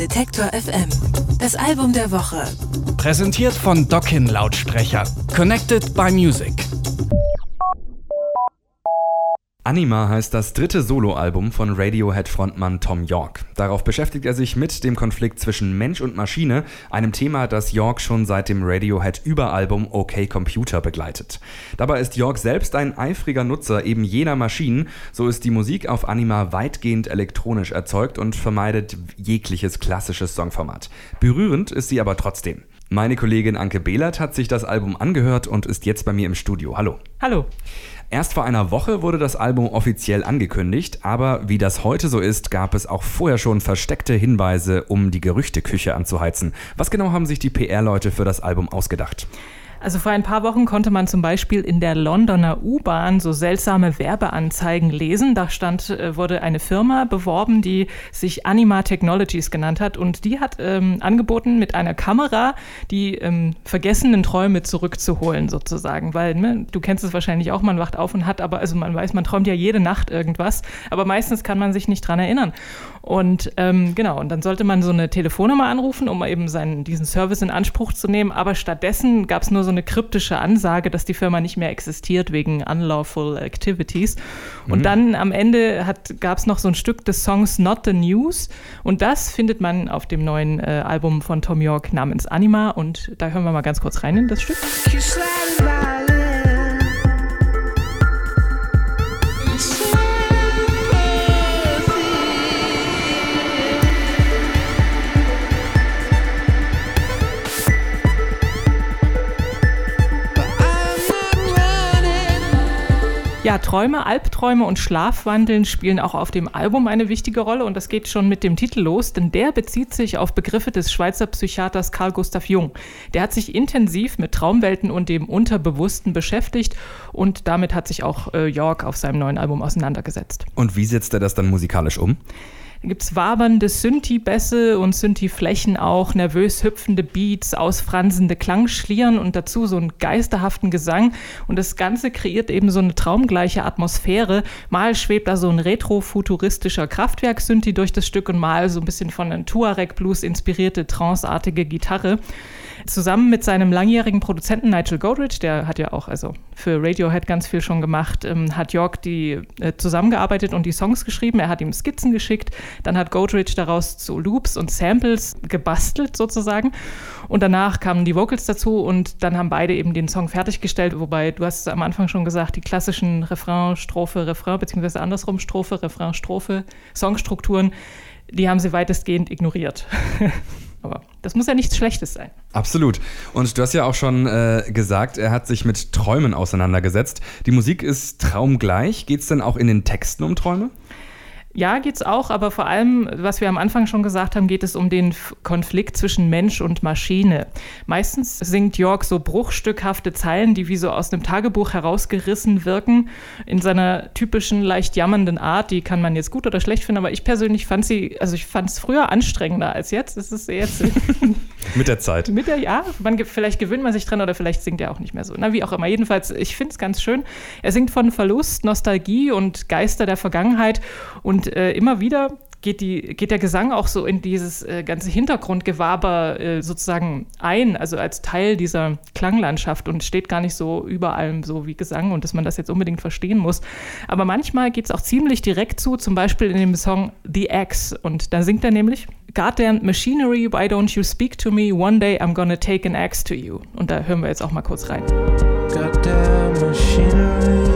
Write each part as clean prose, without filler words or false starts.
Detektor FM. Das Album der Woche. Präsentiert von Dockin Lautsprecher. Connected by Music. Anima heißt das dritte Soloalbum von Radiohead-Frontmann Thom Yorke. Darauf beschäftigt er sich mit dem Konflikt zwischen Mensch und Maschine, einem Thema, das Yorke schon seit dem Radiohead-Überalbum OK Computer begleitet. Dabei ist Yorke selbst ein eifriger Nutzer eben jener Maschinen, so ist die Musik auf Anima weitgehend elektronisch erzeugt und vermeidet jegliches klassisches Songformat. Berührend ist sie aber trotzdem. Meine Kollegin Anke Behlert hat sich das Album angehört und ist jetzt bei mir im Studio. Hallo. Hallo. Erst vor einer Woche wurde das Album offiziell angekündigt, aber wie das heute so ist, gab es auch vorher schon versteckte Hinweise, um die Gerüchteküche anzuheizen. Was genau haben sich die PR-Leute für das Album ausgedacht? Also vor ein paar Wochen konnte man zum Beispiel in der Londoner U-Bahn so seltsame Werbeanzeigen lesen. Da wurde eine Firma beworben, die sich Anima Technologies genannt hat. Und die hat angeboten, mit einer Kamera die vergessenen Träume zurückzuholen sozusagen. Weil, du kennst es wahrscheinlich auch, man wacht auf und hat aber, also man weiß, man träumt ja jede Nacht irgendwas. Aber meistens kann man sich nicht dran erinnern. Und genau, und dann sollte man so eine Telefonnummer anrufen, um eben diesen Service in Anspruch zu nehmen. Aber stattdessen gab es nur so eine kryptische Ansage, dass die Firma nicht mehr existiert wegen unlawful activities. Und dann am Ende gab es noch so ein Stück des Songs Not the News. Und das findet man auf dem neuen Album von Thom Yorke namens Anima. Und da hören wir mal ganz kurz rein in das Stück. Ja, Träume, Albträume und Schlafwandeln spielen auch auf dem Album eine wichtige Rolle und das geht schon mit dem Titel los, denn der bezieht sich auf Begriffe des Schweizer Psychiaters Carl Gustav Jung. Der hat sich intensiv mit Traumwelten und dem Unterbewussten beschäftigt und damit hat sich auch Yorke auf seinem neuen Album auseinandergesetzt. Und wie setzt er das dann musikalisch um? Da gibt es wabernde Synthi-Bässe und Synthi-Flächen auch, nervös hüpfende Beats, ausfransende Klangschlieren und dazu so einen geisterhaften Gesang. Und das Ganze kreiert eben so eine traumgleiche Atmosphäre. Mal schwebt da so ein retro-futuristischer Kraftwerk-Synthi durch das Stück und mal so ein bisschen von einem Tuareg-Blues inspirierte tranceartige Gitarre. Zusammen mit seinem langjährigen Produzenten Nigel Godrich, der hat ja auch also für Radiohead ganz viel schon gemacht, hat Yorke zusammengearbeitet und die Songs geschrieben. Er hat ihm Skizzen geschickt, dann hat Godrich daraus so Loops und Samples gebastelt sozusagen und danach kamen die Vocals dazu und dann haben beide eben den Song fertiggestellt, wobei, du hast es am Anfang schon gesagt, die klassischen Refrain, Strophe, Refrain, beziehungsweise andersrum Strophe, Refrain, Strophe, Songstrukturen, die haben sie weitestgehend ignoriert. Aber das muss ja nichts Schlechtes sein. Absolut. Und du hast ja auch schon gesagt, er hat sich mit Träumen auseinandergesetzt. Die Musik ist traumgleich. Geht es denn auch in den Texten um Träume? Ja, geht's auch, aber vor allem, was wir am Anfang schon gesagt haben, geht es um den Konflikt zwischen Mensch und Maschine. Meistens singt Yorke so bruchstückhafte Zeilen, die wie so aus einem Tagebuch herausgerissen wirken, in seiner typischen, leicht jammernden Art. Die kann man jetzt gut oder schlecht finden, aber ich persönlich fand es früher anstrengender als jetzt. Es ist jetzt mit der Zeit. Vielleicht gewöhnt man sich dran oder vielleicht singt er auch nicht mehr so. Na, wie auch immer. Jedenfalls, ich finde es ganz schön. Er singt von Verlust, Nostalgie und Geister der Vergangenheit und immer wieder geht der Gesang auch so in dieses ganze Hintergrundgewaber sozusagen ein, also als Teil dieser Klanglandschaft und steht gar nicht so über allem so wie Gesang und dass man das jetzt unbedingt verstehen muss. Aber manchmal geht es auch ziemlich direkt zu, zum Beispiel in dem Song The Axe und da singt er nämlich Goddamn Machinery, why don't you speak to me? One day I'm gonna take an axe to you. Und da hören wir jetzt auch mal kurz rein. Goddamn Machinery,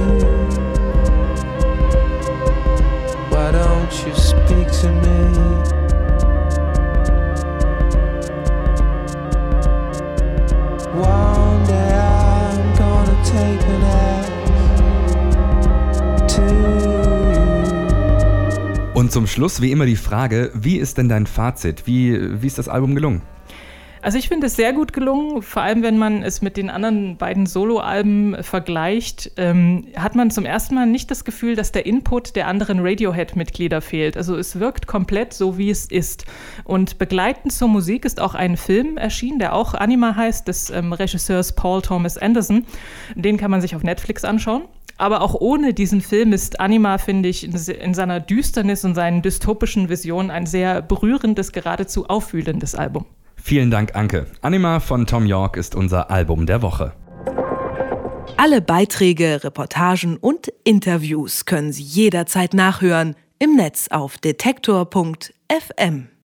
why don't you speak to me? One day I'm gonna take an axe to you. Und zum Schluss wie immer die Frage, wie ist denn dein Fazit? Wie ist das Album gelungen? Also ich finde es sehr gut gelungen, vor allem wenn man es mit den anderen beiden Soloalben vergleicht, hat man zum ersten Mal nicht das Gefühl, dass der Input der anderen Radiohead-Mitglieder fehlt. Also es wirkt komplett so, wie es ist. Und begleitend zur Musik ist auch ein Film erschienen, der auch Anima heißt, des Regisseurs Paul Thomas Anderson. Den kann man sich auf Netflix anschauen. Aber auch ohne diesen Film ist Anima, finde ich, in seiner Düsternis und seinen dystopischen Visionen ein sehr berührendes, geradezu aufwühlendes Album. Vielen Dank, Anke. Anima von Thom Yorke ist unser Album der Woche. Alle Beiträge, Reportagen und Interviews können Sie jederzeit nachhören im Netz auf detektor.fm.